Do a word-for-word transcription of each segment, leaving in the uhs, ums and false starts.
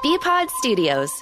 B-Pod Studios.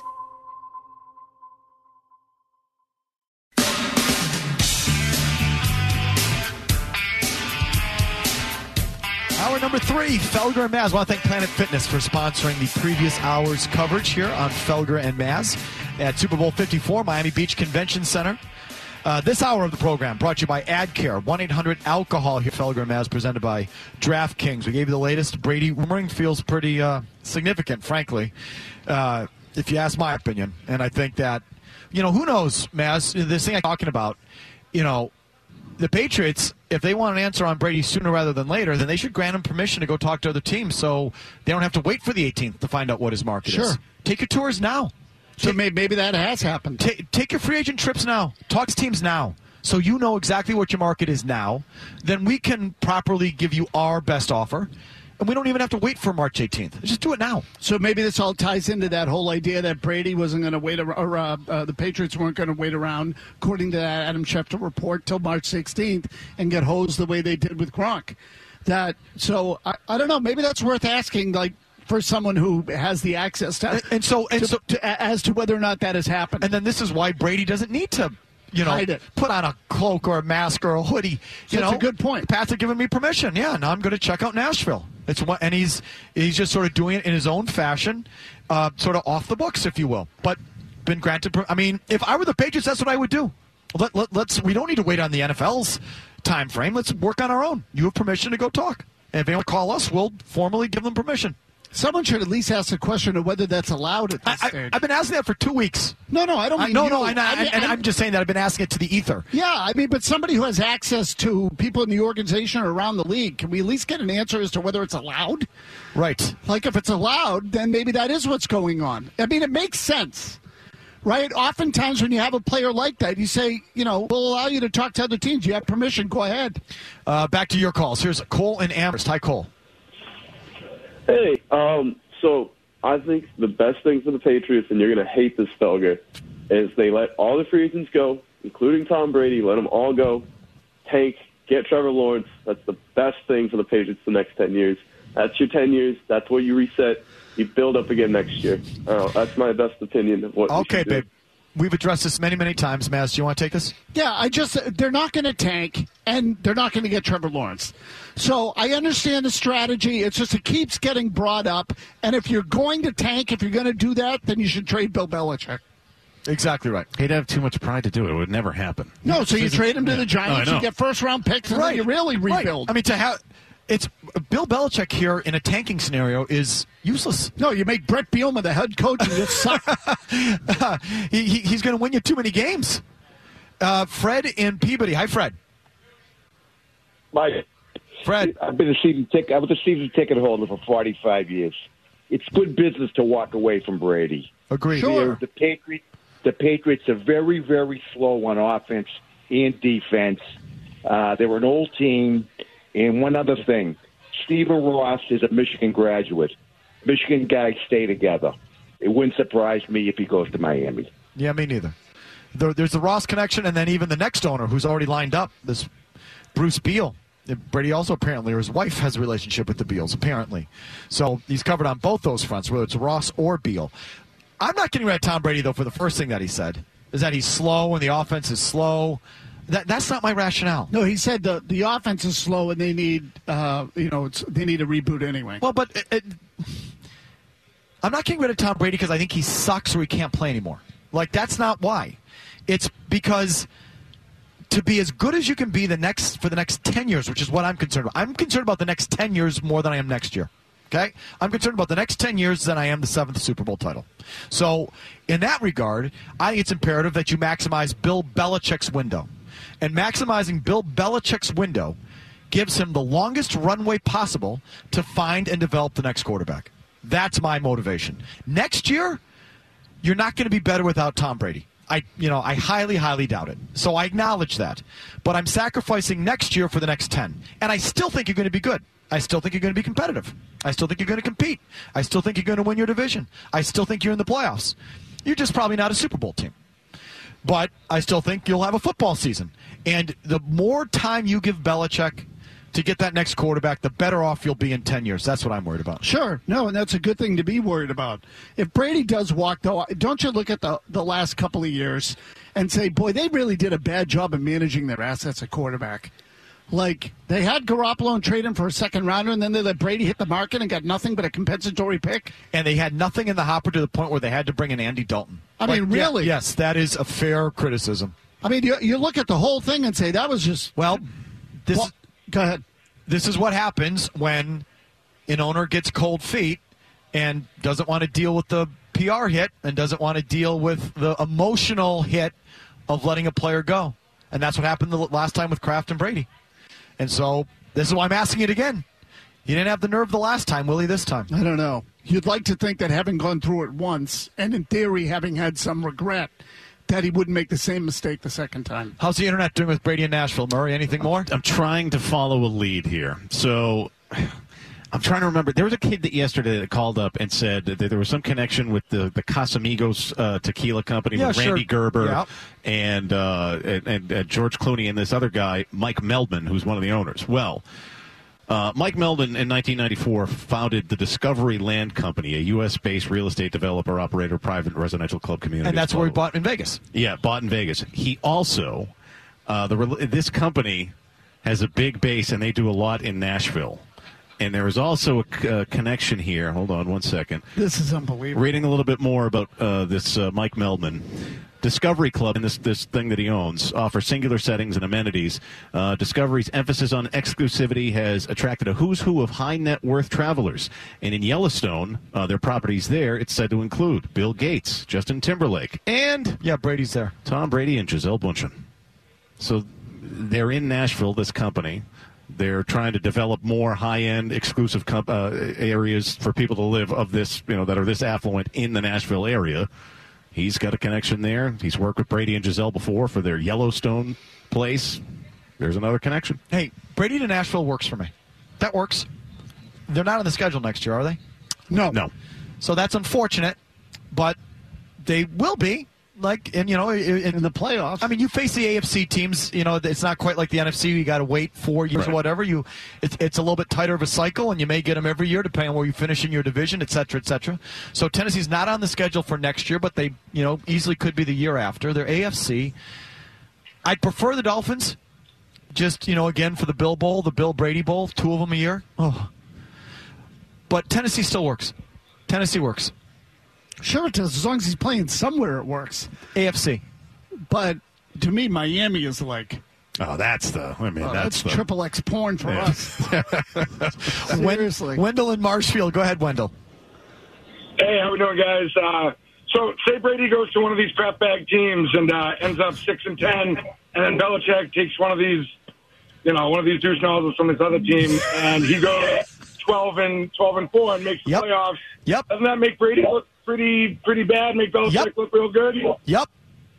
Hour number three, Felger and Maz. I want to thank Planet Fitness for sponsoring the previous hour's coverage here on Felger and Maz at Super Bowl fifty-four, Miami Beach Convention Center. Uh, this hour of the program brought to you by AdCare, one eight hundred alcohol here, Felger and Maz, presented by DraftKings. We gave you the latest. Brady rumoring feels pretty uh, significant, frankly, uh, if you ask my opinion. And I think that, you know, who knows, Maz, this thing I'm talking about, you know, the Patriots, if they want an answer on Brady sooner rather than later, then they should grant him permission to go talk to other teams so they don't have to wait for the eighteenth to find out what his market sure. is. Take your tours now. So take, maybe that has happened. Take, take your free agent trips now. Talk to teams now so you know exactly what your market is now. Then we can properly give you our best offer. And we don't even have to wait for March eighteenth. Just do it now. So maybe this all ties into that whole idea that Brady wasn't going to wait, or uh, uh, the Patriots weren't going to wait around, according to that Adam Schefter report, till March sixteenth and get hosed the way they did with Gronk. That so I, I don't know. Maybe that's worth asking, like for someone who has the access to, and, and so and to, so to, as to whether or not that has happened. And then this is why Brady doesn't need to. You know, put on a cloak or a mask or a hoodie. You That's know, a good point. Pats are giving me permission. Yeah, now I'm going to check out Nashville. It's what, and he's he's just sort of doing it in his own fashion, uh, sort of off the books, if you will. But been granted. I mean, if I were the Patriots, that's what I would do. Let, let, let's. We don't need to wait on the N F L's time frame. Let's work on our own. You have permission to go talk. And if they don't call us, we'll formally give them permission. Someone should at least ask the question of whether that's allowed at this I, stage. I, I've been asking that for two weeks. No, no, I don't mean I, no, you. no, I, I, I mean, and I'm just saying that I've been asking it to the ether. Yeah, I mean, but somebody who has access to people in the organization or around the league, can we at least get an answer as to whether it's allowed? Right. Like, if it's allowed, then maybe that is what's going on. I mean, it makes sense, right? Oftentimes when you have a player like that, you say, you know, we'll allow you to talk to other teams. You have permission. Go ahead. Uh, back to your calls. Here's Cole in Amherst. Hi, Cole. Hey, um... So I think the best thing for the Patriots, and you're going to hate this, Felger, is they let all the free agents go, including Tom Brady. Let them all go. Tank, get Trevor Lawrence. That's the best thing for the Patriots the next ten years. That's your ten years. That's what you reset. You build up again next year. Uh, that's my best opinion of what Okay, babe. Do. We've addressed this many, many times. Maz, do you want to take this? Yeah, I just, they're not going to tank, and they're not going to get Trevor Lawrence. So I understand the strategy. It's just it keeps getting brought up. And if you're going to tank, if you're going to do that, then you should trade Bill Belichick. Exactly right. He'd have too much pride to do it. It would never happen. No, so you trade him to the Giants, no, you get first-round picks, and right. then you really rebuild. Right. I mean, to have it's Bill Belichick here in a tanking scenario is useless. No, you make Brett Bielema the head coach and just suck. uh, he, he, he's going to win you too many games. Uh, Fred in Peabody. Hi, Fred. Mike. Fred. I've been a season ticket. I was a season ticket holder for forty-five years. It's good business to walk away from Brady. Agreed. Sure. The Patriots, the Patriots are very, very slow on offense and defense. Uh, they were an old team. And one other thing, Stephen Ross is a Michigan graduate. Michigan guys stay together. It wouldn't surprise me if he goes to Miami. Yeah, me neither. There, there's the Ross connection, and then even the next owner who's already lined up, this Bruce Beal. Brady also apparently, or his wife has a relationship with the Beals, apparently. So he's covered on both those fronts, whether it's Ross or Beal. I'm not getting rid of Tom Brady, though, for the first thing that he said, is that he's slow and the offense is slow. That, that's not my rationale. No, he said the the offense is slow and they need, uh, you know, it's, they need a reboot anyway. Well, but it, it, I'm not getting rid of Tom Brady because I think he sucks or he can't play anymore. Like, that's not why. It's because to be as good as you can be the next for the next ten years, which is what I'm concerned about. I'm concerned about the next ten years more than I am next year. Okay? I'm concerned about the next ten years than I am the seventh Super Bowl title. So, in that regard, I think it's imperative that you maximize Bill Belichick's window. And maximizing Bill Belichick's window gives him the longest runway possible to find and develop the next quarterback. That's my motivation. Next year, you're not going to be better without Tom Brady. I, you know, I highly, highly doubt it. So I acknowledge that. But I'm sacrificing next year for the next ten. And I still think you're going to be good. I still think you're going to be competitive. I still think you're going to compete. I still think you're going to win your division. I still think you're in the playoffs. You're just probably not a Super Bowl team. But I still think you'll have a football season. And the more time you give Belichick to get that next quarterback, the better off you'll be in ten years. That's what I'm worried about. Sure. No, and that's a good thing to be worried about. If Brady does walk, though, don't you look at the, the last couple of years and say, boy, they really did a bad job of managing their assets at quarterback. Like, they had Garoppolo and traded him for a second rounder, and then they let Brady hit the market and got nothing but a compensatory pick. And they had nothing in the hopper to the point where they had to bring in Andy Dalton. I Like, mean, really? yeah, yes, that is a fair criticism. I mean, you, you look at the whole thing and say, that was just... Well, this well, go ahead. This is what happens when an owner gets cold feet and doesn't want to deal with the P R hit and doesn't want to deal with the emotional hit of letting a player go. And that's what happened the last time with Kraft and Brady. And so this is why I'm asking it again. You didn't have the nerve the last time, will he, this time? I don't know. You'd like to think that having gone through it once, and in theory having had some regret, that he wouldn't make the same mistake the second time. How's the internet doing with Brady in Nashville, Murray? Anything more? I'm trying to follow a lead here. So I'm trying to remember. There was a kid that yesterday that called up and said that there was some connection with the, the Casamigos uh, tequila company yeah, with Randy sure. Gerber yeah. and, uh, and, and uh, George Clooney and this other guy, Mike Meldman, who's one of the owners. Well, Uh, Mike Meldman in nineteen ninety-four founded the Discovery Land Company, a U S-based real estate developer, operator, private residential club community. And that's where he bought in Vegas. Yeah, bought in Vegas. He also, uh, the this company has a big base, and they do a lot in Nashville. And there is also a uh, connection here. Hold on one second. This is unbelievable. Reading a little bit more about uh, this uh, Mike Meldman. Discovery Club, and this, this thing that he owns, offers singular settings and amenities. Uh, Discovery's emphasis on exclusivity has attracted a who's who of high net worth travelers. And in Yellowstone, uh, their properties there, it's said to include Bill Gates, Justin Timberlake, and Yeah, Brady's there. Tom Brady and Gisele Bündchen. So they're in Nashville, this company. They're trying to develop more high-end, exclusive comp- uh, areas for people to live of this, you know, that are this affluent in the Nashville area. He's got a connection there. He's worked with Brady and Gisele before for their Yellowstone place. There's another connection. Hey, Brady to Nashville works for me. That works. They're not on the schedule next year, are they? No. No. So that's unfortunate, but they will be. Like, and you know, in, In the playoffs. I mean, you face the A F C teams. You know, it's not quite like the N F C. You got to wait four years Right. or whatever. You, it's it's a little bit tighter of a cycle, and you may get them every year depending on where you finish in your division, et cetera, et cetera. So Tennessee's not on the schedule for next year, but they, you know, easily could be the year after. They're A F C. I'd prefer the Dolphins. Just, you know, again for the Bill Bowl, the Bill Brady Bowl, two of them a year. Oh, but Tennessee still works. Tennessee works. Sure it does. As long as he's playing somewhere, it works. A F C. But to me, Miami is like, Oh, that's the, I mean, oh, that's, that's the. triple X porn for Yeah. us. Seriously. Wendell in Marshfield. Go ahead, Wendell. Hey, how we doing, guys? Uh, so, say Brady goes to one of these crap bag teams and uh, ends up six and ten, and then Belichick takes one of these, you know, one of these douche nozzles from his other team, and he goes twelve and twelve and four and makes the Yep. playoffs. Yep. Doesn't that make Brady look pretty pretty bad? Make Belichick Yep. look real good? Yep.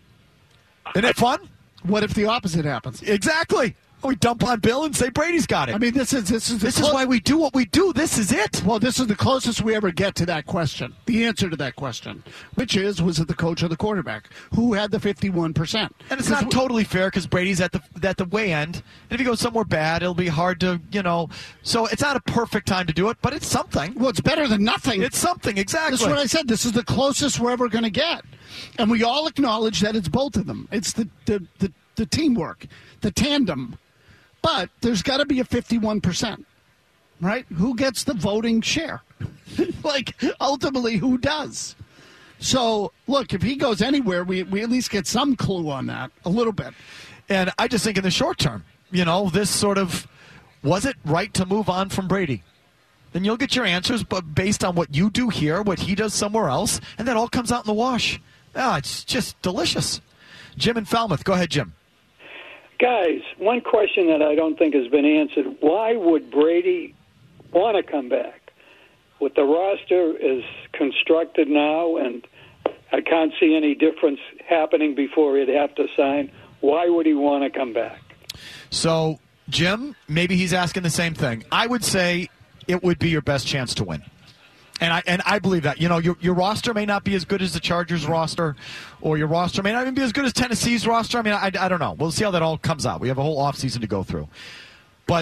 Isn't it fun? What if the opposite happens? Exactly. We dump on Bill and say Brady's got it. I mean, this is this is the this is clo- why we do what we do. This is it. Well, this is the closest we ever get to that question. The answer to that question, which is, was it the coach or the quarterback who had the fifty-one percent? And it's not totally fair because Brady's at the at the way end. And if he goes somewhere bad, it'll be hard to, you know. So it's not a perfect time to do it, but it's something. Well, it's better than nothing. It's something, exactly. That's what I said. This is the closest we're ever going to get. And we all acknowledge that it's both of them. It's the, the, the, the teamwork, the tandem. But there's got to be a fifty-one percent, right? Who gets the voting share? Like, ultimately, who does? So, look, if he goes anywhere, we, we at least get some clue on that, a little bit. And I just think in the short term, you know, this sort of, was it right to move on from Brady? Then you'll get your answers, but based on what you do here, what he does somewhere else, and that all comes out in the wash. Ah, it's just delicious. Jim in Falmouth. Go ahead, Jim. Guys, one question that I don't think has been answered. Why would Brady want to come back? With the roster is constructed now, and I can't see any difference happening before he'd have to sign. Why would he want to come back? So, Jim, maybe he's asking the same thing. I would say it would be your best chance to win. And I and I believe that. You know, your your roster may not be as good as the Chargers roster, or your roster may not even be as good as Tennessee's roster. I mean, I, I don't know. We'll see how that all comes out. We have a whole offseason to go through. But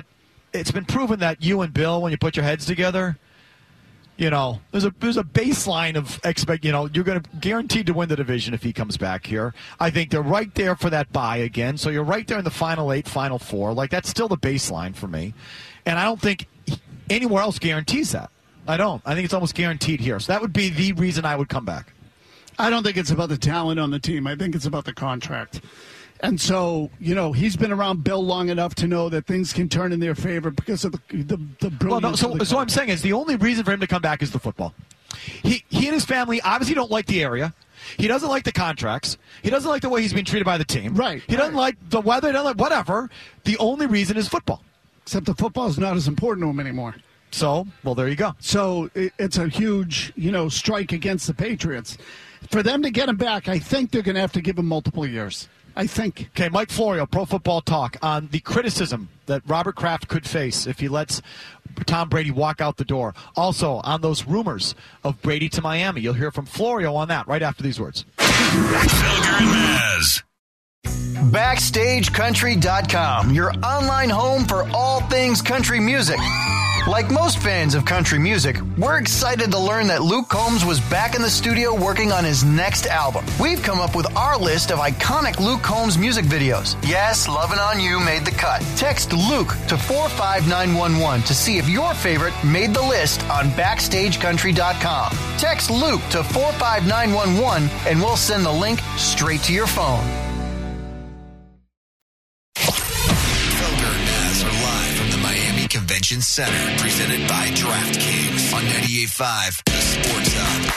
it's been proven that you and Bill, when you put your heads together, you know, there's a there's a baseline of expect. You know, you're going to guaranteed to win the division if he comes back here. I think they're right there for that bye again. So you're right there in the final eight, final four. Like that's still the baseline for me, and I don't think anywhere else guarantees that. I don't. I think it's almost guaranteed here. So that would be the reason I would come back. I don't think it's about the talent on the team. I think it's about the contract. And so, you know, he's been around Bill long enough to know that things can turn in their favor because of the the, the brilliance. Well, no, so, of the so what I'm saying is the only reason for him to come back is the football. He he and his family obviously don't like the area. He doesn't like the contracts. He doesn't like the way he's being treated by the team. Right. He doesn't right. like the weather. He doesn't like whatever. The only reason is football. Except the football is not as important to him anymore. So, well, there you go. So it, it's a huge, you know, strike against the Patriots. For them to get him back, I think they're going to have to give him multiple years. I think. Okay, Mike Florio, Pro Football Talk, on the criticism that Robert Kraft could face if he lets Tom Brady walk out the door. Also, on those rumors of Brady to Miami. You'll hear from Florio on that right after these words. Felger and Maz. Backstage Country dot com, your online home for all things country music. Like most fans of country music, we're excited to learn that Luke Combs was back in the studio working on his next album. We've come up with our list of iconic Luke Combs music videos. Yes, Lovin' On You made the cut. Text Luke to four five nine one one to see if your favorite made the list on Backstage Country dot com. Text Luke to four five nine one one and we'll send the link straight to your phone. Convention Center, presented by DraftKings on ninety-eight point five, the Sports Hub.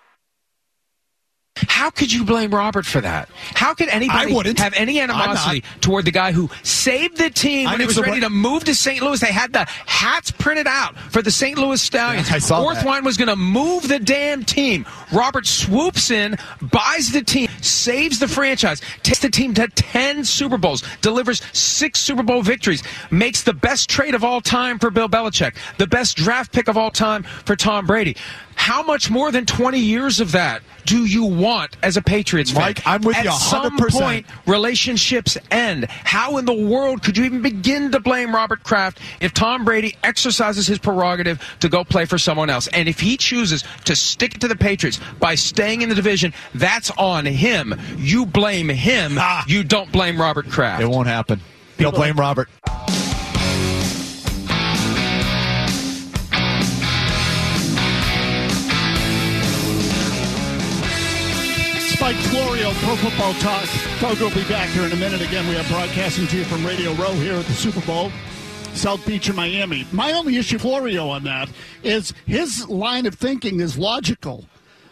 How could you blame Robert for that? How could anybody have any animosity toward the guy who saved the team when he was ready to move to Saint Louis? They had the hats printed out for the Saint Louis Stallions. Yeah, I saw Orthwein was going to move the damn team. Robert swoops in, buys the team, saves the franchise, takes the team to ten Super Bowls, delivers six Super Bowl victories, makes the best trade of all time for Bill Belichick, the best draft pick of all time for Tom Brady. How much more than twenty years of that do you want as a Patriots fan? Mike, I'm with At you one hundred percent. At some point, relationships end. How in the world could you even begin to blame Robert Kraft if Tom Brady exercises his prerogative to go play for someone else? And if he chooses to stick it to the Patriots by staying in the division, that's on him. You blame him. Ah. You don't blame Robert Kraft. It won't happen. You'll blame Robert. Mike Florio, Pro Football Talk. Felger will be back here in a minute. Again, we are broadcasting to you from Radio Row here at the Super Bowl, South Beach in Miami. My only issue, Florio, on that is his line of thinking is logical.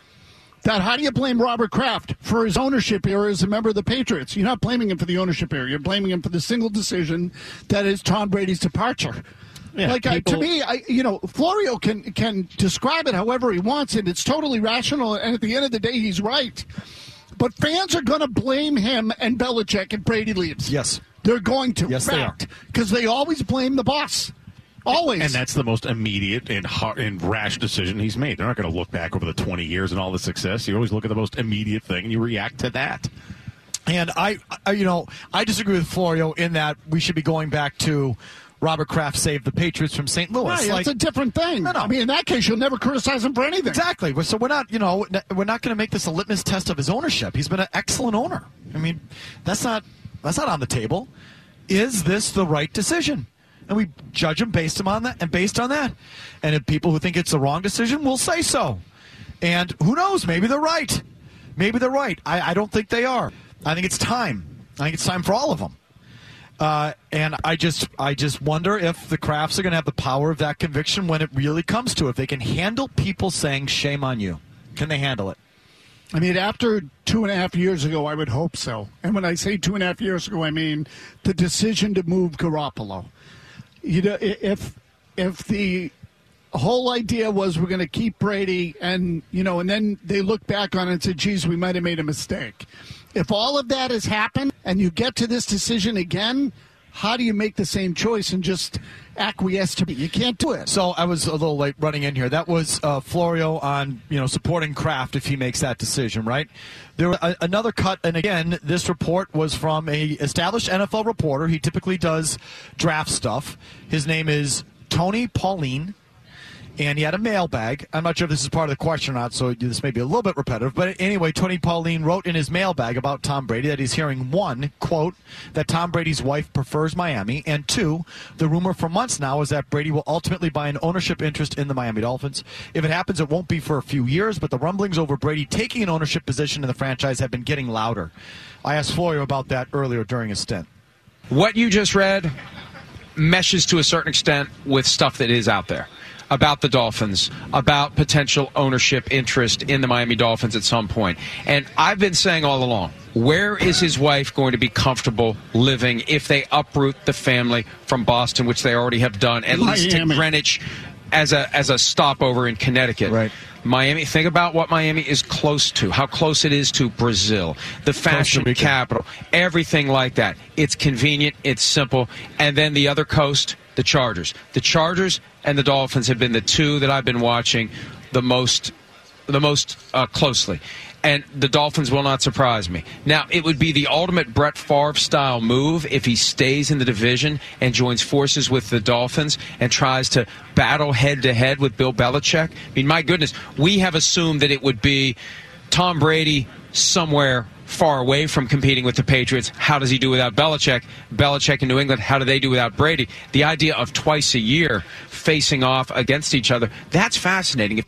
That how do you blame Robert Kraft for his ownership here as a member of the Patriots? You're not blaming him for the ownership here. You're blaming him for the single decision that is Tom Brady's departure. Yeah, like people... uh, to me, I, you know, Florio can can describe it however he wants, and it's totally rational. And at the end of the day, he's right. But fans are going to blame him and Belichick if Brady leaves. Yes, they're going to. Yes, fact, they are, because they always blame the boss. Always. And that's the most immediate and hard and rash decision he's made. They're not going to look back over the twenty years and all the success. You always look at the most immediate thing and you react to that. And I, I you know, I disagree with Florio in that we should be going back to Robert Kraft saved the Patriots from Saint Louis. Right, like, that's a different thing. No, no. I mean, in that case, you'll never criticize him for anything. Exactly. So we're not, you know, we're not going to make this a litmus test of his ownership. He's been an excellent owner. I mean, that's not that's not on the table. Is this the right decision? And we judge him based on that, and based on that. And if people who think it's the wrong decision will say so. And who knows? Maybe they're right. Maybe they're right. I, I don't think they are. I think it's time. I think it's time for all of them. Uh, and I just I just wonder if the Krafts are going to have the power of that conviction when it really comes to it. If they can handle people saying, shame on you. Can they handle it? I mean, after two and a half years ago, I would hope so. And when I say two and a half years ago, I mean the decision to move Garoppolo. You know, if if the whole idea was we're going to keep Brady and, you know, and then they look back on it and say, geez, we might have made a mistake. If all of that has happened and you get to this decision again, how do you make the same choice and just acquiesce to me. You can't do it. So I was a little late running in here. That was uh, Florio on, you know, supporting Kraft if he makes that decision, right? There was a, another cut, and again, this report was from a established N F L reporter. He typically does draft stuff. His name is Tony Pauline. And he had a mailbag. I'm not sure if this is part of the question or not, so this may be a little bit repetitive. But anyway, Tony Pauline wrote in his mailbag about Tom Brady that he's hearing, one, quote, that Tom Brady's wife prefers Miami, and two, the rumor for months now is that Brady will ultimately buy an ownership interest in the Miami Dolphins. If it happens, it won't be for a few years, but the rumblings over Brady taking an ownership position in the franchise have been getting louder. I asked Florio about that earlier during his stint. What you just read meshes to a certain extent with stuff that is out there about the Dolphins, about potential ownership interest in the Miami Dolphins at some point. And I've been saying all along, where is his wife going to be comfortable living if they uproot the family from Boston, which they already have done, at Miami. least to Greenwich as a as a stopover in Connecticut? Right. Miami, think about what Miami is close to, how close it is to Brazil, the fashion capital, everything like that. It's convenient, it's simple. And then the other coast, the Chargers. The Chargers and the Dolphins have been the two that I've been watching the most the most uh, closely. And the Dolphins will not surprise me. Now, it would be the ultimate Brett Favre-style move if he stays in the division and joins forces with the Dolphins and tries to battle head-to-head with Bill Belichick. I mean, my goodness, we have assumed that it would be Tom Brady somewhere far away from competing with the Patriots. How does he do without Belichick? Belichick in New England, how do they do without Brady? The idea of twice a year facing off against each other, that's fascinating.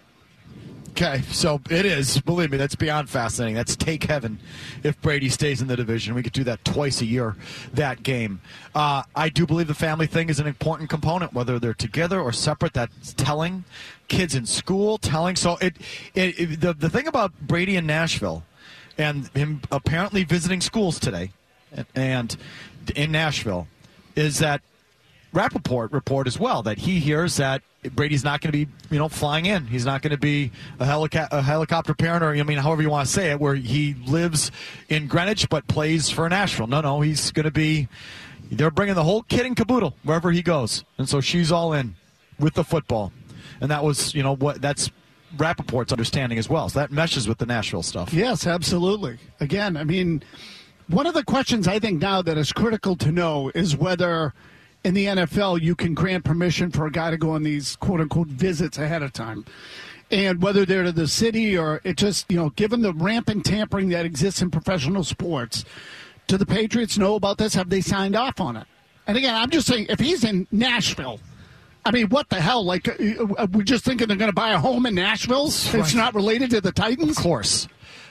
Okay, so it is. Believe me, that's beyond fascinating. That's take heaven if Brady stays in the division. We could do that twice a year, that game. Uh, I do believe the family thing is an important component, whether they're together or separate. That's telling. Kids in school, telling. So it, it, it the, the thing about Brady in Nashville and him apparently visiting schools today and in Nashville is that Rappaport report as well, that he hears that Brady's not going to be, you know, flying in. He's not going to be a, helica- a helicopter parent, or I mean, however you want to say it, where he lives in Greenwich but plays for Nashville. No, no, he's going to be. They're bringing the whole kit and caboodle wherever he goes, and so she's all in with the football, and that was, you know, what that's Rappaport's understanding as well. So that meshes with the Nashville stuff. Yes, absolutely. Again, I mean, one of the questions I think now that is critical to know is whether in the N F L you can grant permission for a guy to go on these quote-unquote visits ahead of time. And whether they're to the city or it just, you know, given the rampant tampering that exists in professional sports, do the Patriots know about this? Have they signed off on it? And again, I'm just saying, if he's in Nashville, I mean, what the hell? Like, uh, we're just thinking they're going to buy a home in Nashville? Right. It's not related to the Titans? Of course.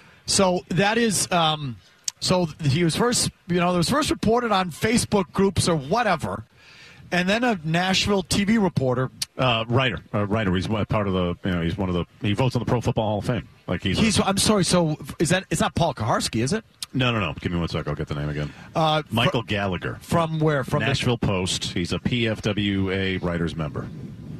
So that is, um, so he was first, you know, there was first reported on Facebook groups or whatever. And then a Nashville T V reporter, uh, writer, uh, writer. He's part of the, you know, he's one of the. He votes on the Pro Football Hall of Fame. Like he's. he's a, I'm sorry. So is that? It's not Paul Kaharski, is it? No, no, no. Give me one sec. I'll get the name again. Uh, Michael fr- Gallagher. From where? From Nashville the- Post. He's a P F W A writers member.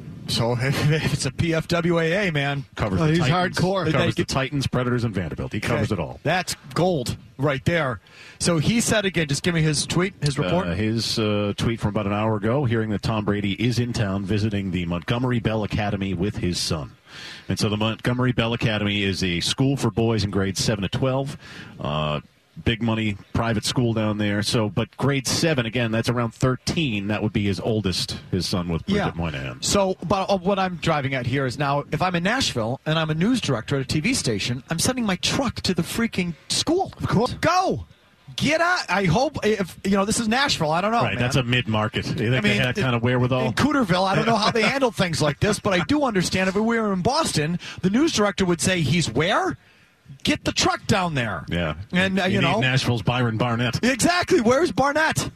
So if it's a P F W A A, man, covers oh, the he's Titans, hardcore. Covers the Titans, Predators, and Vanderbilt. He covers okay. it all. That's gold right there. So he said again, just give me his tweet, his report. Uh, his uh, tweet from about an hour ago, hearing that Tom Brady is in town visiting the Montgomery Bell Academy with his son. And so the Montgomery Bell Academy is a school for boys in grades seven to twelve. Uh, big money private school down there. So, but grade seven, again, that's around thirteen. That would be his oldest, his son with Bridget yeah. Moynihan. So, but uh, what I'm driving at here is now, if I'm in Nashville and I'm a news director at a T V station, I'm sending my truck to the freaking school. Of course. Go. Get out. I hope, if, you know, this is Nashville. I don't know, Right, man. that's a mid-market. You think I mean, they had that kind of wherewithal? In Cooterville, I don't know how they handle things like this, but I do understand if we were in Boston, the news director would say, he's where? Get the truck down there. Yeah. And, uh, you, you know. need Nashville's Byron Barnett. Exactly. Where's Barnett?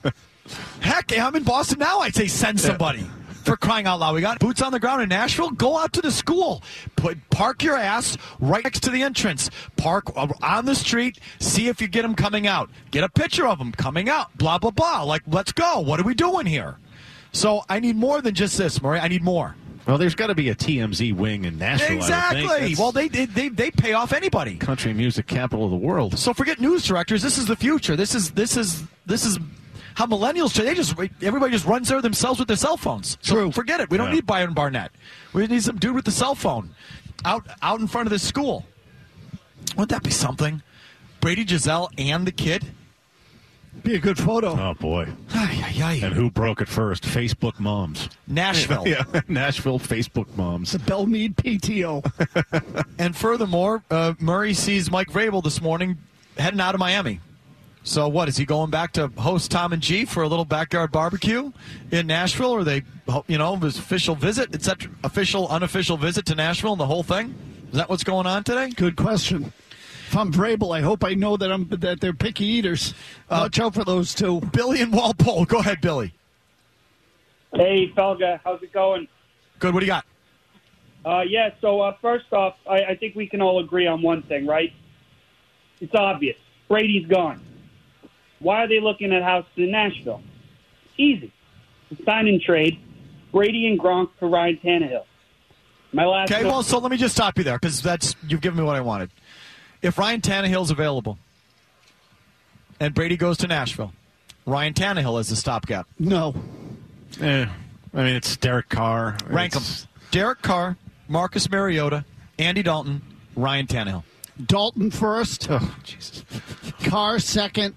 Heck, I'm in Boston now. I'd say send somebody. Yeah. For crying out loud. We got boots on the ground in Nashville. Go out to the school. Put, park your ass right next to the entrance. Park on the street. See if you get them coming out. Get a picture of them coming out. Blah, blah, blah. Like, let's go. What are we doing here? So I need more than just this, Murray. I need more. Well, there's got to be a T M Z wing in Nashville. Exactly. Well, they, they they they pay off anybody. Country music capital of the world. So forget news directors. This is the future. This is this is this is how millennials today just everybody just runs there themselves with their cell phones. So True. forget it. We don't Yeah. need Byron Barnett. We need some dude with the cell phone out out in front of this school. Wouldn't that be something? Brady, Giselle, and the kid. Be a good photo. Oh, boy. Ay, ay, ay. And who broke it first? Facebook moms. Nashville. Yeah, Nashville Facebook moms. The Belmead P T O. And furthermore, uh, Murray sees Mike Vrabel this morning heading out of Miami. So what, is he going back to host Tom and G for a little backyard barbecue in Nashville? Or are they, you know, his official visit, et cetera, official, unofficial visit to Nashville and the whole thing? Is that what's going on today? Good question. If I'm Vrabel, I hope I know that I'm that they're picky eaters. Uh, Watch out for those two. Billy and Walpole. Go ahead, Billy. Hey, Felga, how's it going? Good. What do you got? Uh, yeah, so uh, first off, I, I think we can all agree on one thing, right? It's obvious. Brady's gone. Why are they looking at houses in Nashville? Easy. Sign and trade. Brady and Gronk for Ryan Tannehill. My last. Okay, well, so let me just stop you there because that's you've given me what I wanted. If Ryan Tannehill's available and Brady goes to Nashville, Ryan Tannehill is the stopgap. No. Eh, I mean, it's Derek Carr. Rank them. It's- Derek Carr, Marcus Mariota, Andy Dalton, Ryan Tannehill. Dalton first. Oh, Jesus. Carr second.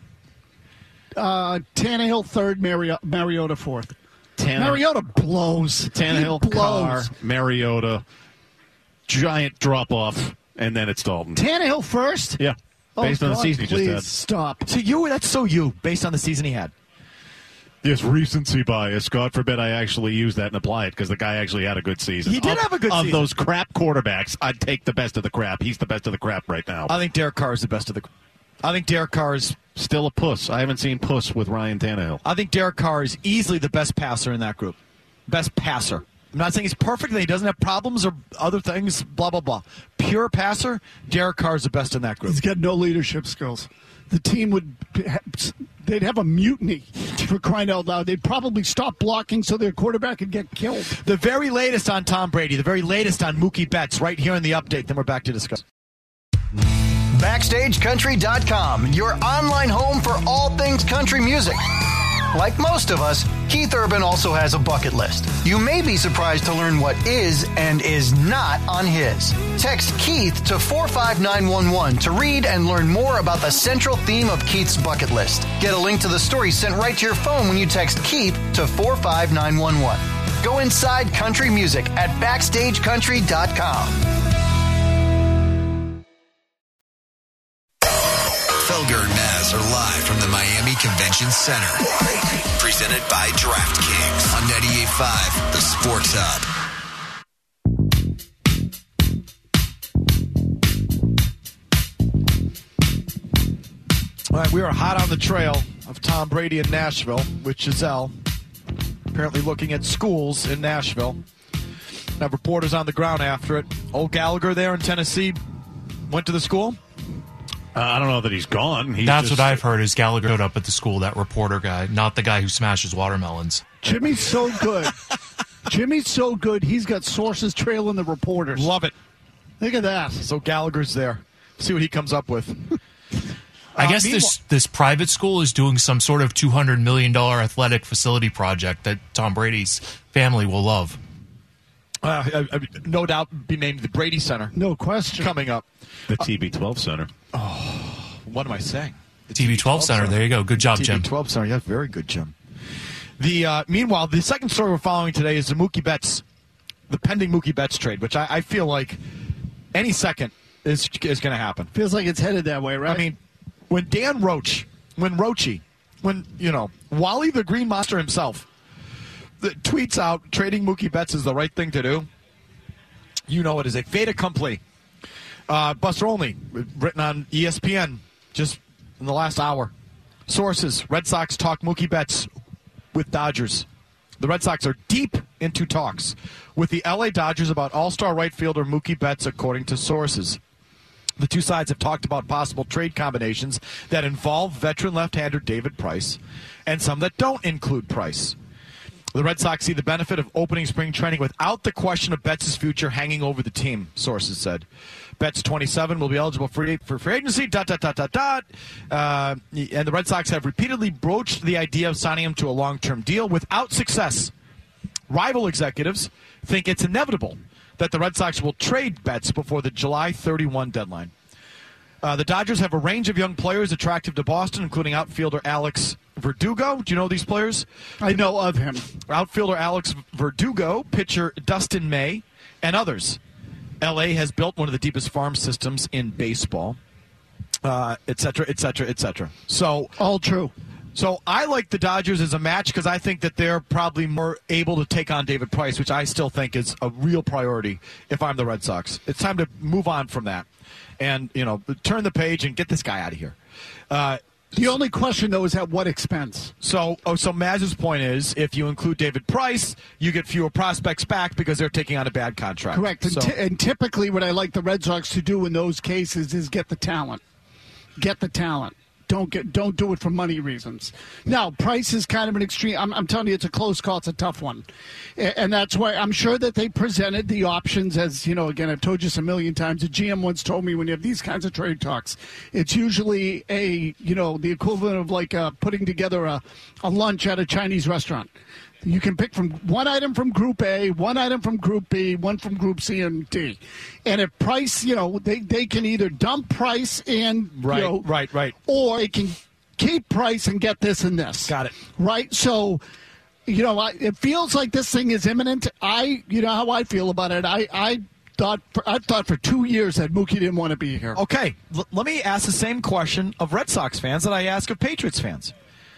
Uh, Tannehill third. Mari- Mariota fourth. Tannehill, Mariota blows. Tannehill, He Carr, blows. Mariota, giant drop-off, and then it's Dalton. Tannehill first? Yeah, Oh, based on the God, season he please just had. stop. So you, that's so you, based on the season he had. Yes, recency bias. God forbid I actually use that and apply it because the guy actually had a good season. He did of, have a good of season. those crap quarterbacks, I'd take the best of the crap. He's the best of the crap right now. I think Derek Carr is the best of the. I think Derek Carr is. Still a puss. I haven't seen puss with Ryan Tannehill. I think Derek Carr is easily the best passer in that group. Best passer. I'm not saying he's perfect, that he doesn't have problems or other things, blah, blah, blah. Pure passer, Derek Carr is the best in that group. He's got no leadership skills. The team would, they'd have a mutiny for crying out loud. They'd probably stop blocking so their quarterback could get killed. The very latest on Tom Brady, the very latest on Mookie Betts, right here in the update. Then we're back to discuss. Backstage Country dot com, your online home for all things country music. Like most of us, Keith Urban also has a bucket list. You may be surprised to learn what is and is not on his. Text Keith to four five nine one one to read and learn more about the central theme of Keith's bucket list. Get a link to the story sent right to your phone when you text Keith to four five nine one one. Go inside country music at backstage country dot com. Felger and Naz are live from the Miami Convention Center. Presented by DraftKings on ninety-eight point five, The Sports Hub. All right, we are hot on the trail of Tom Brady in Nashville with Giselle. Apparently looking at schools in Nashville. Have reporters on the ground after it. Old Gallagher there in Tennessee went to the school. Uh, I don't know that he's gone. He's That's just, what I've heard is Gallagher showed up at the school, that reporter guy, not the guy who smashes watermelons. Jimmy's so good. Jimmy's so good, he's got sources trailing the reporters. Love it. Look at that. So Gallagher's there. See what he comes up with. I Uh, guess meanwhile- this this private school is doing some sort of two hundred million dollars athletic facility project that Tom Brady's family will love. Uh, I, I, no doubt be named the Brady Center. No question. Coming up. the T B twelve Center. Oh, what am I saying? The T V twelve Center. There you go. Good job, T V Jim. twelve Center. Yeah, very good, Jim. The uh, meanwhile, the second story we're following today is the Mookie Betts, the pending Mookie Betts trade, which I, I feel like any second is is going to happen. Feels like it's headed that way, right? I mean, when Dan Roach, when Roachy, when you know Wally the Green Monster himself, the, tweets out trading Mookie Betts is the right thing to do. You know it is a fait accompli. Uh, Buster Olney, written on E S P N just in the last hour. Sources: Red Sox talk Mookie Betts with Dodgers. The Red Sox are deep into talks with the L A Dodgers about all-star right fielder Mookie Betts, according to sources. The two sides have talked about possible trade combinations that involve veteran left-hander David Price and some that don't include Price. The Red Sox see the benefit of opening spring training without the question of Betts' future hanging over the team, sources said. Betts, twenty-seven, will be eligible for, for free agency, dot, dot, dot, dot, dot. Uh, and the Red Sox have repeatedly broached the idea of signing him to a long-term deal without success. Rival executives think it's inevitable that the Red Sox will trade Betts before the July thirty-first deadline. Uh, the Dodgers have a range of young players attractive to Boston, including outfielder Alex Verdugo. Do you know these players? I know of him. Outfielder Alex Verdugo, pitcher Dustin May, and others. L A has built one of the deepest farm systems in baseball, uh, et cetera, et cetera, et cetera. So, all true. So I like the Dodgers as a match because I think that they're probably more able to take on David Price, which I still think is a real priority if I'm the Red Sox. It's time to move on from that and, you know, turn the page and get this guy out of here. Uh, the only question, though, is at what expense? So, oh, so Maz's point is if you include David Price, you get fewer prospects back because they're taking on a bad contract. Correct. And, so, t- and typically what I like the Red Sox to do in those cases is get the talent. Get the talent. Don't get, don't do it for money reasons. Now, Price is kind of an extreme. I'm, I'm telling you, it's a close call. It's a tough one, and that's why I'm sure that they presented the options as, you know. Again, I've told you this a million times. A G M once told me when you have these kinds of trade talks, it's usually a, you know, the equivalent of like uh, putting together a, a lunch at a Chinese restaurant. You can pick from one item from Group A, one item from Group B, one from Group C and D. And if Price, you know, they, they can either dump Price and, right, you know, right, right. or they can keep Price and get this and this. Got it. Right? So, you know, I, it feels like this thing is imminent. I, you know how I feel about it. I, I thought, for, I thought for two years that Mookie didn't want to be here. Okay. L- let me ask the same question of Red Sox fans that I ask of Patriots fans.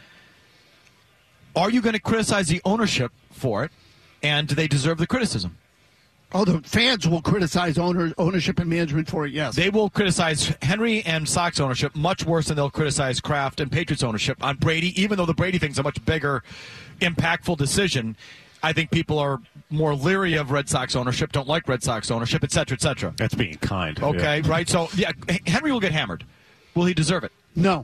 Are you going to criticize the ownership for it, and do they deserve the criticism? Oh, the fans will criticize owner, ownership and management for it, yes. They will criticize Henry and Sox ownership much worse than they'll criticize Kraft and Patriots ownership on Brady, even though the Brady thing's a much bigger, impactful decision. I think people are more leery of Red Sox ownership, don't like Red Sox ownership, et cetera, et cetera. That's being kind. Okay, yeah. right? So, yeah, Henry will get hammered. Will he deserve it? No.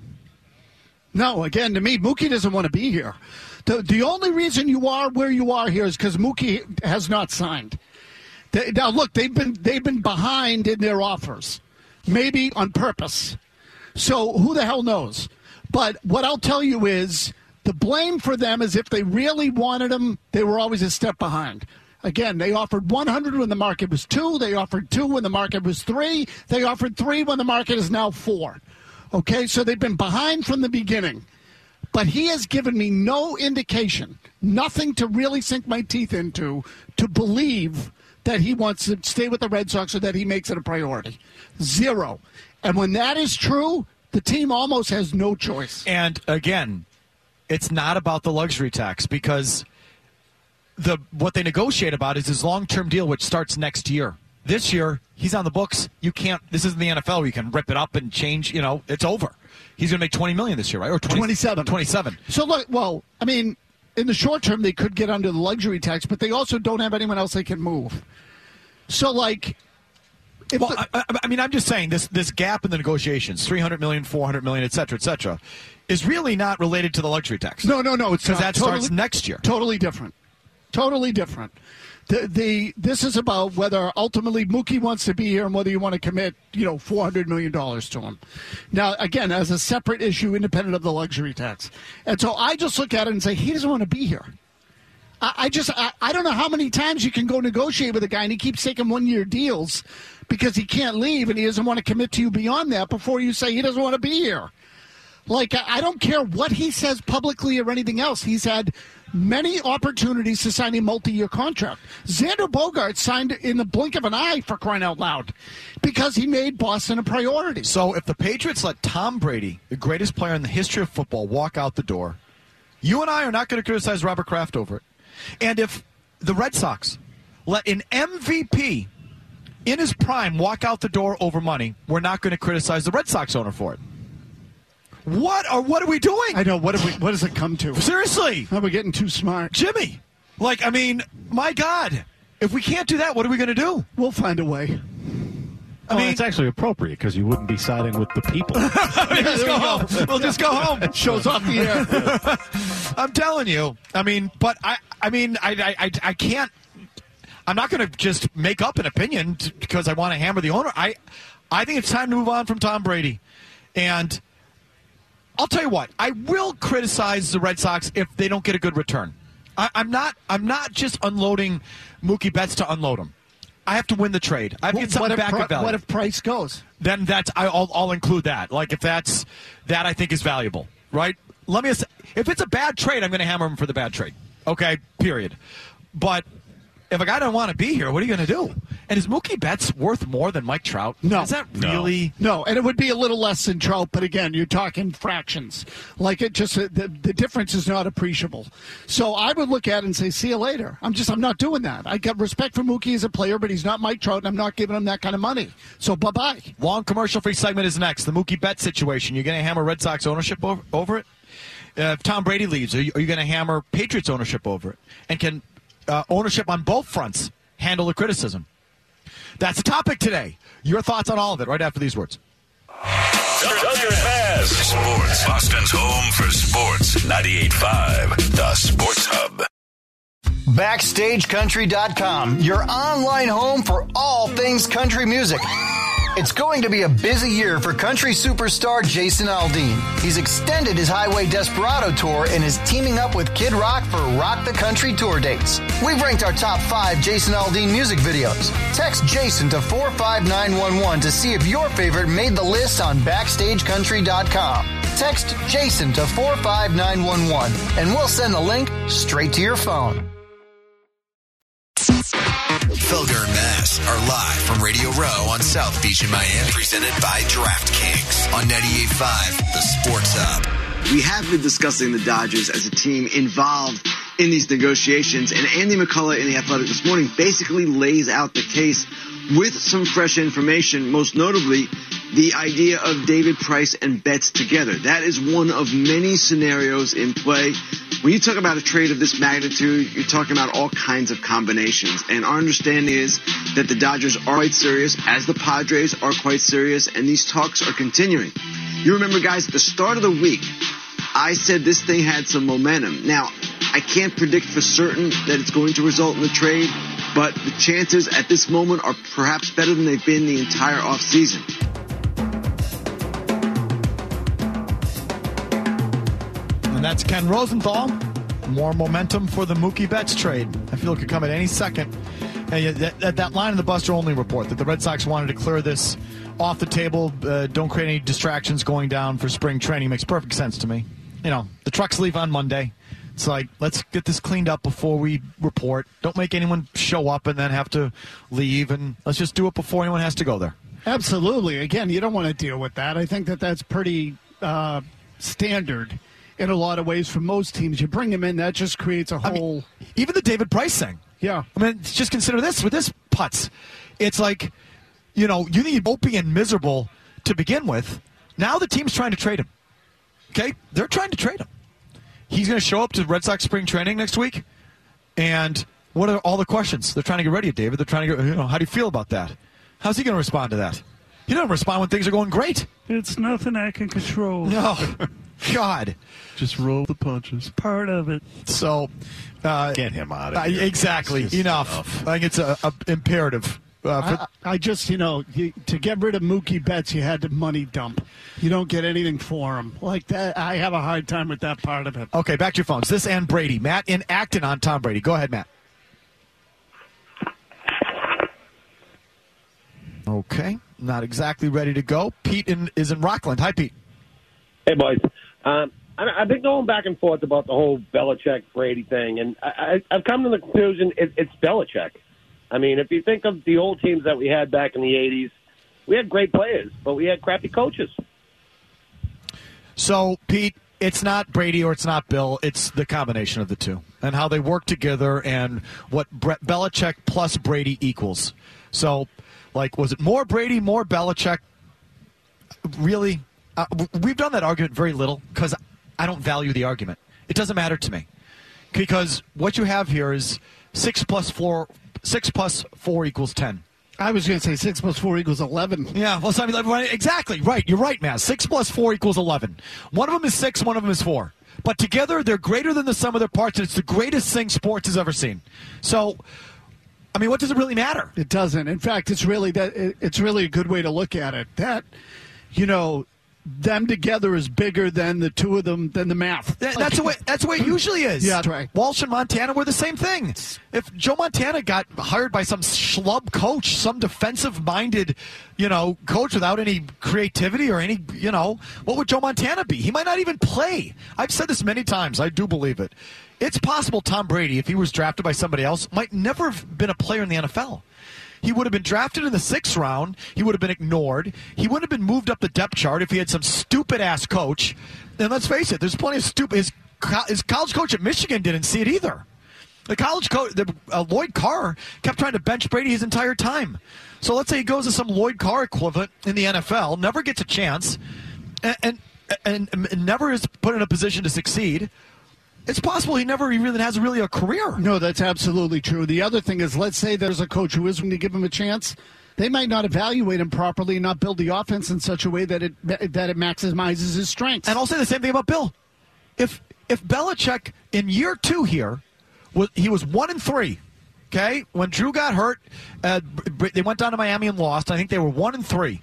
No, again, to me, Mookie doesn't want to be here. The the only reason you are where you are here is because Mookie has not signed. They, now, look, they've been they've been behind in their offers, maybe on purpose. So who the hell knows? But what I'll tell you is the blame for them is if they really wanted him, they were always a step behind. Again, they offered one hundred when the market was two. They offered two when the market was three. They offered three when the market is now four. Okay, so they've been behind from the beginning. But he has given me no indication, nothing to really sink my teeth into, to believe that he wants to stay with the Red Sox or that he makes it a priority. Zero. And when that is true, the team almost has no choice. And, again, it's not about the luxury tax because the what they negotiate about is his long-term deal, which starts next year. This year, he's on the books. You can't. This isn't the N F L where you can rip it up and change. You know, it's over. He's going to make twenty million dollars this year, right? Or twenty, twenty-seven. twenty-seven. So, look, well, I mean, in the short term, they could get under the luxury tax, but they also don't have anyone else they can move. So, like, if well, the, I, I mean, I'm just saying this this gap in the negotiations, three hundred million dollars, four hundred million dollars, et cetera, et cetera, is really not related to the luxury tax. No, no, no. It's because not. that Totally, starts next year. Totally different. Totally different. The, the this is about whether ultimately Mookie wants to be here and whether you want to commit, you know, four hundred million dollars to him. Now, again, as a separate issue, independent of the luxury tax. And so I just look at it and say, he doesn't want to be here. I, I just, I, I don't know how many times you can go negotiate with a guy and he keeps taking one-year deals because he can't leave and he doesn't want to commit to you beyond that before you say he doesn't want to be here. Like, I don't care what he says publicly or anything else. He's had many opportunities to sign a multi-year contract. Xander Bogaerts signed in the blink of an eye, for crying out loud, because he made Boston a priority. So if the Patriots let Tom Brady, the greatest player in the history of football, walk out the door, you and I are not going to criticize Robert Kraft over it. And if the Red Sox let an M V P in his prime walk out the door over money, we're not going to criticize the Red Sox owner for it. What are what are we doing? I know. What, have we, what does it come to? Seriously. Are we getting too smart? Jimmy, like, I mean, my God, if we can't do that, what are we going to do? We'll find a way. I mean, it's actually appropriate because you wouldn't be siding with the people. Just go home. We'll just go home. Shows off the air. I'm telling you. I mean, but I, I mean, I, I, I, I can't. I'm not going to just make up an opinion t- because I want to hammer the owner. I, I think it's time to move on from Tom Brady, and I'll tell you what. I will criticize the Red Sox if they don't get a good return. I, I'm not. I'm not just unloading Mookie Betts to unload him. I have to win the trade. I have to get something what if, back of value. What if Price goes? Then that's I, I'll, I'll include that. Like if that's that, I think is valuable, right? Let me. If it's a bad trade, I'm going to hammer him for the bad trade. Okay, period. But if a guy doesn't want to be here, what are you going to do? And is Mookie Betts worth more than Mike Trout? No. Is that really? No, and it would be a little less than Trout, but again, you're talking fractions. Like it just, the, the difference is not appreciable. So I would look at it and say, see you later. I'm just, I'm not doing that. I got respect for Mookie as a player, but he's not Mike Trout, and I'm not giving him that kind of money. So bye-bye. Long commercial-free segment is next. The Mookie Betts situation. You're going to hammer Red Sox ownership over, over it? Uh, if Tom Brady leaves, are you, are you going to hammer Patriots ownership over it? And can uh, ownership on both fronts handle the criticism? That's the topic today. Your thoughts on all of it right after these words. Doug and Maz. Sports. Boston's home for sports. ninety-eight point five, The Sports Hub. Backstage Country dot com, your online home for all things country music. It's going to be a busy year for country superstar Jason Aldean. He's extended his Highway Desperado tour and is teaming up with Kid Rock for Rock the Country tour dates. We've ranked our top five Jason Aldean music videos. Text Jason to four five nine one one to see if your favorite made the list on Backstage Country dot com. Text Jason to four five nine one one and we'll send the link straight to your phone. Felger and Maz are live from Radio Row on South Beach in Miami. Presented by DraftKings on ninety-eight point five, The Sports Hub. We have been discussing the Dodgers as a team involved in these negotiations, and Andy McCullough in The Athletic this morning basically lays out the case with some fresh information, most notably the idea of David Price and Betts together. That is one of many scenarios in play. When you talk about a trade of this magnitude, you're talking about all kinds of combinations. And our understanding is that the Dodgers are quite serious, as the Padres are quite serious, and these talks are continuing. You remember, guys, at the start of the week, I said this thing had some momentum. Now, I can't predict for certain that it's going to result in a trade, but the chances at this moment are perhaps better than they've been the entire offseason. And that's Ken Rosenthal. More momentum for the Mookie Betts trade. I feel it could come at any second. And that, that, that line in the Buster Olney report that the Red Sox wanted to clear this off the table, uh, don't create any distractions going down for spring training, makes perfect sense to me. You know, the trucks leave on Monday. It's like, let's get this cleaned up before we report. Don't make anyone show up and then have to leave, and let's just do it before anyone has to go there. Absolutely. Again, you don't want to deal with that. I think that that's pretty uh, standard in a lot of ways for most teams. You bring them in, that just creates a whole... I mean, even the David Price thing. Yeah. I mean, just consider this with this putz. It's like, you know, you need Opie and miserable to begin with. Now the team's trying to trade him. Okay? They're trying to trade him. He's going to show up to Red Sox spring training next week. And what are all the questions? They're trying to get ready, David. They're trying to get, you know, how do you feel about that? How's he going to respond to that? He doesn't respond when things are going great. It's nothing I can control. No. God. Just roll the punches. Part of it. So, uh, get him out of here. Uh, exactly. Enough. enough. I think it's a, a imperative. Uh, for I, I just, you know, you, to get rid of Mookie Betts, you had to money dump. You don't get anything for him. Like that, I have a hard time with that part of it. Okay, back to your phones. This and Brady. Matt in Acton on Tom Brady. Go ahead, Matt. Okay, not exactly ready to go. Pete in, is in Rockland. Hi, Pete. Hey, boys. Um, I, I've been going back and forth about the whole Belichick-Brady thing, and I, I, I've come to the conclusion it, it's Belichick. I mean, if you think of the old teams that we had back in the eighties, we had great players, but we had crappy coaches. So, Pete, it's not Brady or it's not Bill. It's the combination of the two and how they work together and what Brett Belichick plus Brady equals. So, like, was it more Brady, more Belichick? Really? Uh, we've done that argument very little because I don't value the argument. It doesn't matter to me because what you have here is six plus four, six plus four equals ten. I was going to say six plus four equals eleven. Yeah, well, so I mean, right, exactly right. You're right, man. Six plus four equals eleven. One of them is six. One of them is four. But together, they're greater than the sum of their parts, and it's the greatest thing sports has ever seen. So, I mean, what does it really matter? It doesn't. In fact, it's really that. It's really a good way to look at it. That, you know, them together is bigger than the two of them than the math. That, that's the way. That's the way it usually is. Yeah, that's right. Walsh and Montana were the same thing. If Joe Montana got hired by some schlub coach, some defensive-minded, you know, coach without any creativity or any, you know, what would Joe Montana be? He might not even play. I've said this many times. I do believe it. It's possible Tom Brady, if he was drafted by somebody else, might never have been a player in the N F L. He would have been drafted in the sixth round. He would have been ignored. He wouldn't have been moved up the depth chart if he had some stupid-ass coach. And let's face it, there's plenty of stupid. His, his college coach at Michigan didn't see it either. The college coach, the, uh, Lloyd Carr, kept trying to bench Brady his entire time. So let's say he goes to some Lloyd Carr equivalent in the N F L, never gets a chance, and, and, and, and never is put in a position to succeed. It's possible he never even has really a career. No, that's absolutely true. The other thing is, let's say there's a coach who is going to give him a chance. They might not evaluate him properly and not build the offense in such a way that it that it maximizes his strengths. And I'll say the same thing about Bill. If if Belichick in year two here, was, he was one and three. Okay, when Drew got hurt, uh, they went down to Miami and lost. I think they were one and three.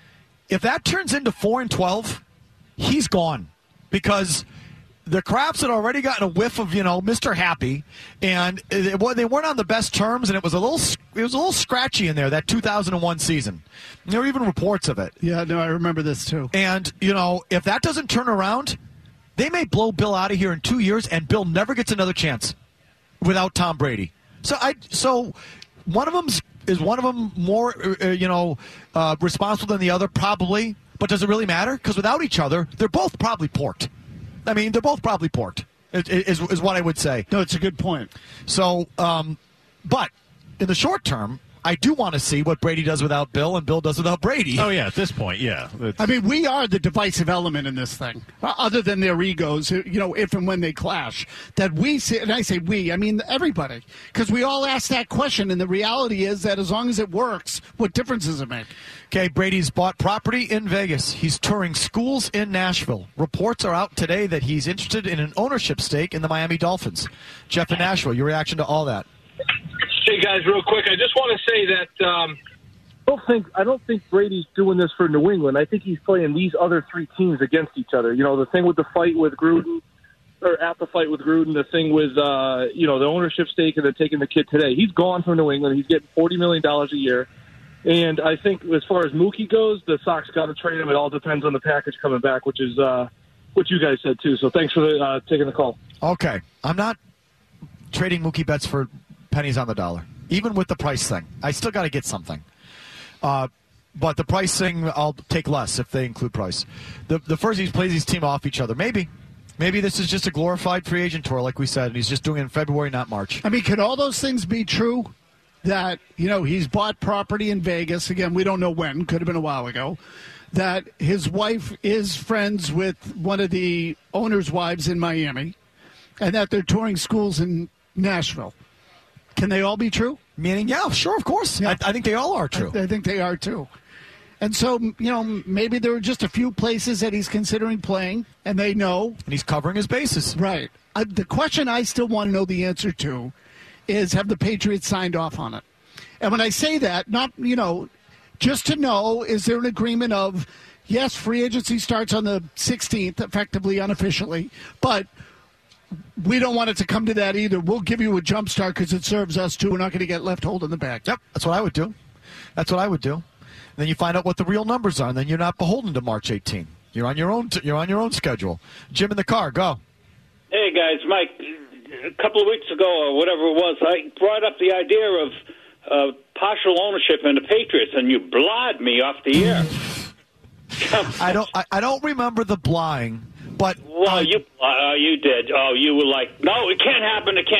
If that turns into four and twelve, he's gone because the Krafts had already gotten a whiff of, you know, Mister Happy, and it, well, they weren't on the best terms, and it was a little it was a little scratchy in there, that two thousand one season. There were even reports of it. Yeah, no, I remember this too. And, you know, if that doesn't turn around, they may blow Bill out of here in two years, and Bill never gets another chance without Tom Brady. So I so one of them's is one of them more, uh, you know, uh, responsible than the other? Probably. But does it really matter? Because without each other, they're both probably porked. I mean, they're both probably porked, is, is what I would say. No, it's a good point. So, um, but in the short term, I do want to see what Brady does without Bill and Bill does without Brady. Oh, yeah, at this point, yeah. It's... I mean, we are the divisive element in this thing, uh, other than their egos, you know, if and when they clash. That we say, and I say we, I mean everybody, because we all ask that question, and the reality is that as long as it works, what difference does it make? Okay, Brady's bought property in Vegas. He's touring schools in Nashville. Reports are out today that he's interested in an ownership stake in the Miami Dolphins. Jeff in Nashville, your reaction to all that? Hey guys, real quick, I just want to say that um, I don't think I don't think Brady's doing this for New England. I think he's playing these other three teams against each other. You know, the thing with the fight with Gruden, or at the fight with Gruden, the thing with uh, you know the ownership stake and then taking the kid today. He's gone from New England. He's getting forty million dollars a year, and I think as far as Mookie goes, the Sox got to trade him. It all depends on the package coming back, which is uh, what you guys said too. So thanks for the, uh, taking the call. Okay, I'm not trading Mookie Betts for pennies on the dollar, even with the price thing. I still got to get something. Uh, but the price thing, I'll take less if they include price. The the first he plays these team off each other. Maybe. Maybe this is just a glorified free agent tour, like we said, and he's just doing it in February, not March. I mean, could all those things be true? That, you know, he's bought property in Vegas. Again, we don't know when. Could have been a while ago. That his wife is friends with one of the owner's wives in Miami, and that they're touring schools in Nashville. Can they all be true? Meaning, yeah, sure, of course. Yeah. I, I think they all are true. I, I think they are, too. And so, you know, maybe there are just a few places that he's considering playing, and they know. And he's covering his bases. Right. Uh, the question I still want to know the answer to is, have the Patriots signed off on it? And when I say that, not, you know, just to know, is there an agreement of, yes, free agency starts on the sixteenth, effectively, unofficially, but we don't want it to come to that either. We'll give you a jump start because it serves us too. We're not going to get left holding the bag. Yep, that's what I would do. That's what I would do. And then you find out what the real numbers are, and then you're not beholden to March eighteenth. You're on your own. T- you're on your own schedule. Jim in the car, go. Hey guys, Mike. A couple of weeks ago, or whatever it was, I brought up the idea of uh, partial ownership in the Patriots, and you blied me off the air. I don't. I, I don't remember the blying. But well, you uh, you did. Oh, you were like, no, it can't happen. It can't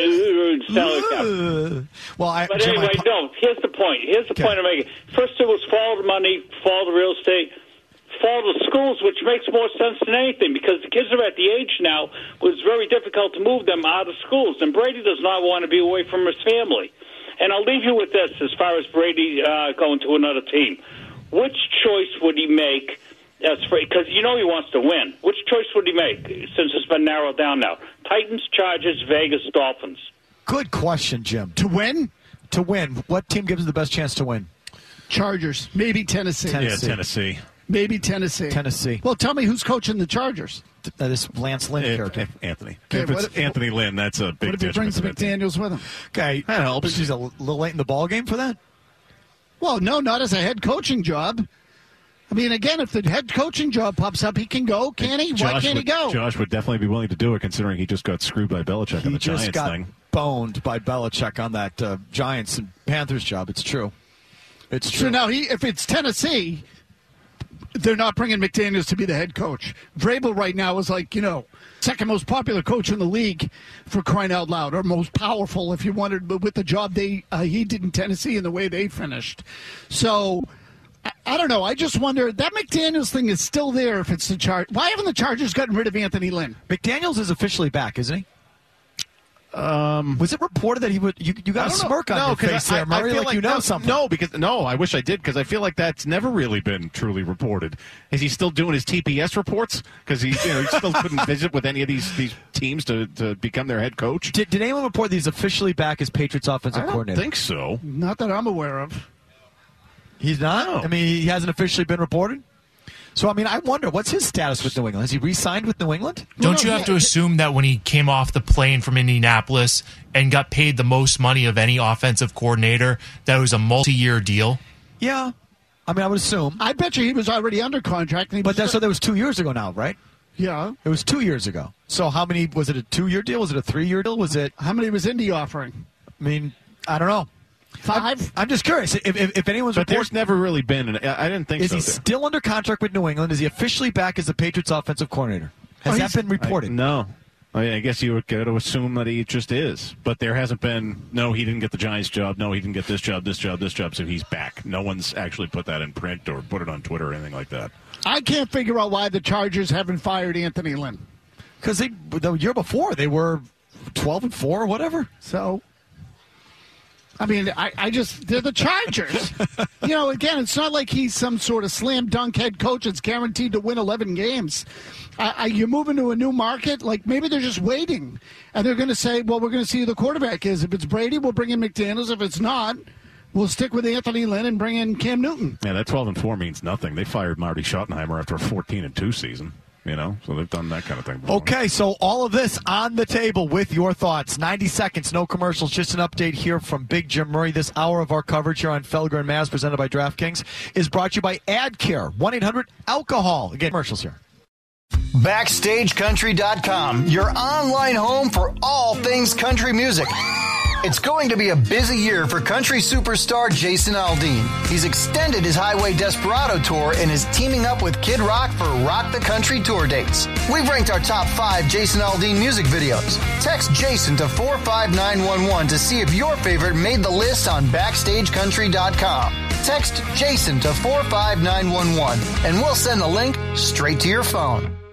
happen. Well, I, but Jim, anyway, I, no. Here's the point. Here's the okay. point I'm making. First, it was follow the money, follow the real estate, follow the schools, which makes more sense than anything because the kids are at the age now where it's very difficult to move them out of schools, and Brady does not want to be away from his family. And I'll leave you with this as far as Brady uh, going to another team. Which choice would he make? Because you know he wants to win. Which choice would he make since it's been narrowed down now? Titans, Chargers, Vegas, Dolphins. Good question, Jim. To win? To win. What team gives the best chance to win? Chargers. Maybe Tennessee. Tennessee. Yeah, Tennessee. Maybe Tennessee. Tennessee. Well, tell me who's coaching the Chargers. That is Lance Lynn If- character. if Anthony. Okay, if it's what if- Anthony Lynn, that's a big What if he detriment brings to that team. McDaniels with him? Okay. That helps. She's a little late in the ball game for that? Well, no, not as a head coaching job. I mean, again, if the head coaching job pops up, he can go, can he? Why Josh can't he would, go? Josh would definitely be willing to do it, considering he just got screwed by Belichick on He the just Giants got thing. boned by Belichick on that uh, Giants and Panthers job. It's true. It's true. So now, he, if it's Tennessee, they're not bringing McDaniels to be the head coach. Vrabel right now is like, you know, second most popular coach in the league for crying out loud, or most powerful if you wanted, but with the job they uh, he did in Tennessee and the way they finished. So I, I don't know. I just wonder, that McDaniels thing is still there if it's the Chargers. Why haven't the Chargers gotten rid of Anthony Lynn? McDaniels is officially back, isn't he? Um, Was it reported that he would? You, you got I a don't know. smirk on no, your 'cause face I, there, I Murray, feel like, you know no, something. No, because no, I wish I did, because I feel like that's never really been truly reported. Is he still doing his T P S reports? Because he, you know, he still couldn't visit with any of these these teams to, to become their head coach. Did, did anyone report that he's officially back as Patriots offensive I don't coordinator? think so. Not that I'm aware of. He's not? No. I mean, he hasn't officially been reported? So, I mean, I wonder, what's his status with New England? Has he re-signed with New England? Don't you have to assume that when he came off the plane from Indianapolis and got paid the most money of any offensive coordinator, that it was a multi-year deal? Yeah. I mean, I would assume. I bet you he was already under contract. And he But was that's so that was two years ago now, right? Yeah. It was two years ago. So how many, was it a two-year deal? Was it a three-year deal? Was it? How many was Indy offering? I mean, I don't know. Five? I'm just curious. If, if, if anyone's But report, there's never really been. An, I didn't think is so. he still under contract with New England? Is he officially back as the Patriots offensive coordinator? Has Oh, that he's- been reported? I, no. I, mean, I guess you would go to assume that he just is. But there hasn't been, no, he didn't get the Giants job. No, he didn't get this job, this job, this job, so he's back. No one's actually put that in print or put it on Twitter or anything like that. I can't figure out why the Chargers haven't fired Anthony Lynn. Because they the year before they were twelve and four or whatever. So, I mean, I, I just, they're the Chargers. You know, again, it's not like he's some sort of slam dunk head coach that's guaranteed to win eleven games. I, I, you're moving to a new market. Like, maybe they're just waiting. And they're going to say, well, we're going to see who the quarterback is. If it's Brady, we'll bring in McDaniels. If it's not, we'll stick with Anthony Lynn and bring in Cam Newton. Yeah, that twelve and four means nothing. They fired Marty Schottenheimer after a fourteen and two season. You know, so they've done that kind of thing before. Okay, so all of this on the table with your thoughts. ninety seconds, no commercials, just an update here from Big Jim Murray. This hour of our coverage here on Felger and Maz, presented by DraftKings, is brought to you by AdCare, one eight hundred alcohol. Again, commercials here. Backstage Country dot com, your online home for all things country music. It's going to be a busy year for country superstar Jason Aldean. He's extended his Highway Desperado tour and is teaming up with Kid Rock for Rock the Country tour dates. We've ranked our top five Jason Aldean music videos. Text Jason to four five nine one one to see if your favorite made the list on Backstage Country dot com. Text Jason to four five nine one one and we'll send the link straight to your phone.